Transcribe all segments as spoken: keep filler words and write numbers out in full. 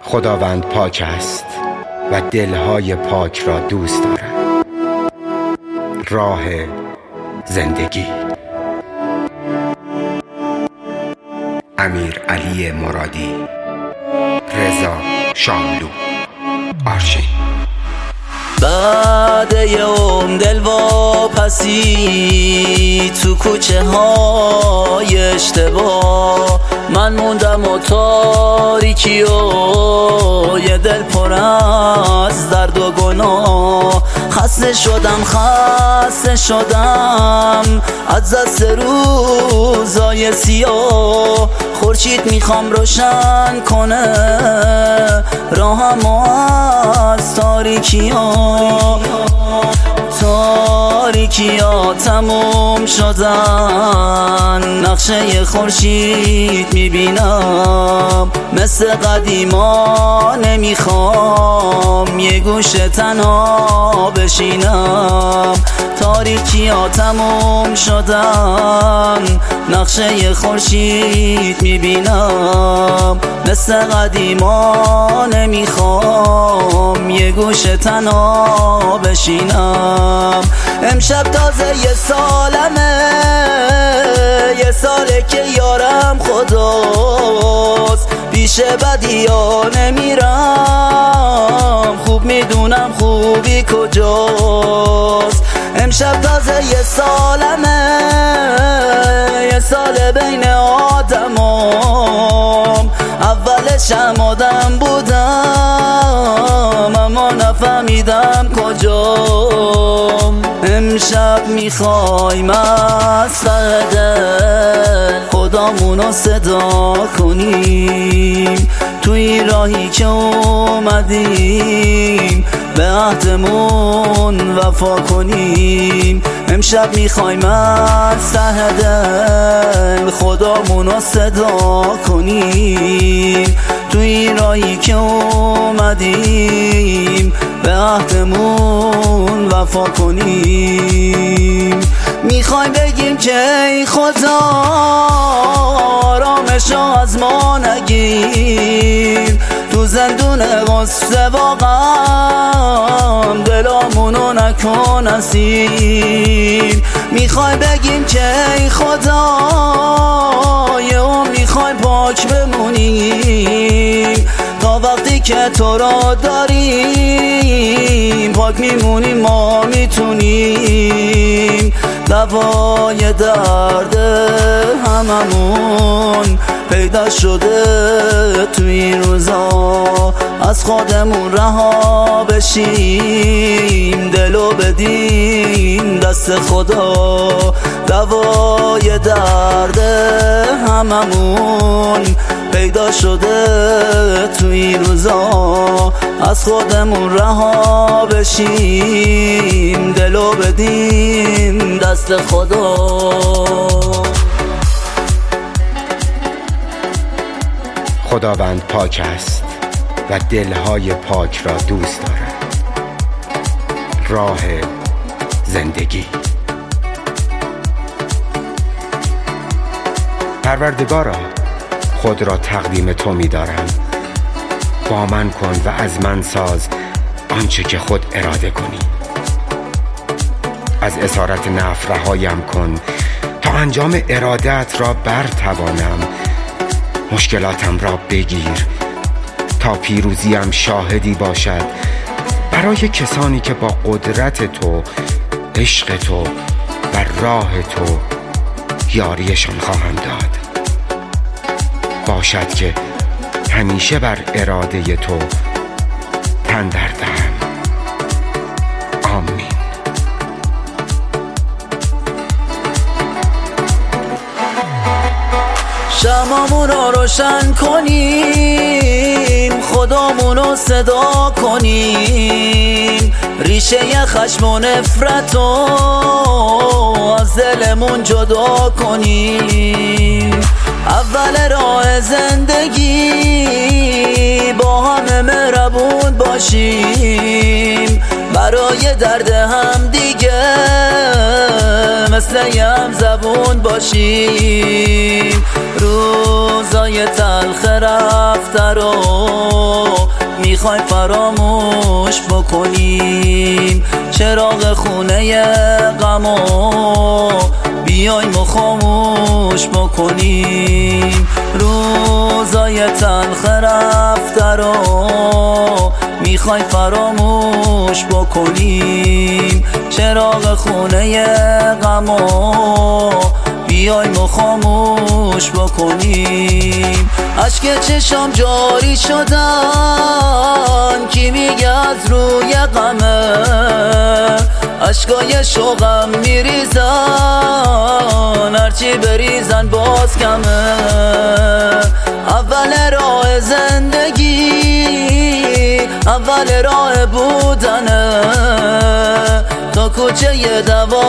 خداوند پاک است و دلهای پاک را دوست دارد. راه زندگی. امیر علی مرادی، رضا شاملو، آرشین. بعد یه عمر دلواپسی تو کوچه های اشتباه، من موندم و تاریکی و یه دل پر از درد و گناه. خسته شدم خسته شدم از دست روزای سیاه. خورشید میخوام روشن کنه راهم از تاریکی ها. تاریکی ها تموم شدن، نقشه خورشید میبینم. مثل قدیما نمیخوام یه گوشه تنها بشینم. تاریکی ها تموم شدن، نقشه خورشید میبینم. مثل قدیما نمیخوام یه گوشه تنها بشینم. امشب تازه یه سالمه، یه ساله که یارم خداست. پیش بدیا نمیرم، خوب میدونم خوبی کجاست. امشب تازه یه سالمه، یه سال بین آدمام. اولشم آدم بودم اما نفهمیدم کجام. امشب میخوایم از ته دل خدامونو صدا کنیم. توی راهی که اومدیم به عهدمون وفا کنیم. امشب میخوایم از ته دل خدامونو صدا کنیم. توی راهی که اومدیم به عهدمون وفا کنیم. میخوایم بگیم که ای خدا آرامشو از ما نگیر. تو زندون غصه و غم دلامونو نکن اسیر. میخوایم بگیم که ای خدا یه عمر میخوایم پاک بمونیم. تا وقتی که تو را داریم پاک میمونیم ما میتونیم. دوای درد هممون پیدا شده تو این روزا. از خودمون رها بشیم، دلو بدیم دست خدا. دوای درد هممون پیدا شده تو این روزا. از خودمون رها بشیم، دلو بدیم دست خدا. خداوند پاک است و دلهای پاک را دوست دارد. راه زندگی. پروردگارا، خود را تقدیم تو می دارم. با من کن و از من ساز آنچه که خود اراده کنی. از اسارت نفس رهایم کن تا انجام ارادت را برتوانم. مشکلاتم را بگیر تا پیروزیم شاهدی باشد برای کسانی که با قدرت تو، عشق تو و راه تو یاریشان خواهم داد. باشد که همیشه بر اراده تو تن در دهم. آمین. شمعمون رو روشن کنیم، خدامونو صدا کنیم. ریشه خشم و نفرت رو از دلمون جدا کنیم. اول راه زندگی با همه مهربون باشیم. برای درد هم دیگه مثل هم زبون باشیم. روزای روزای تلخ رفته رو میخوایم فراموش بکنیم، چراغ خونه غمو بیایم و خاموش بکنیم. روزای تلخ رفته رو میخوایم فراموش بکنیم، چراغ خونه غمو بیایم و خاموش بکنیم. اشک چشام جاری شدن کی میگه از روی غمه، اشکای شوقم میریزن هرچی بریزن باز کمه. اول راه زندگی اول راه بودنه، تا کوچه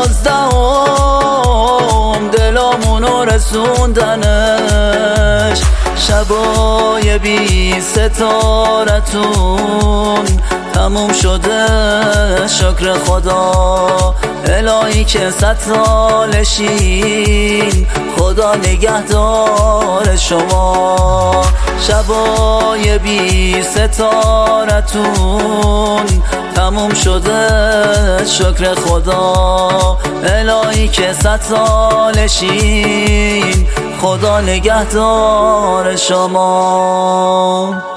دوازدهم دلامونو رسوندنش. شبای بی ستارتون تموم شده شکر خدا، الهی که صد سالشین خدا نگهدار شما. شبای بی ستارتون تموم شده شکر خدا، الهی که صد سالشین خدا نگهدار شما.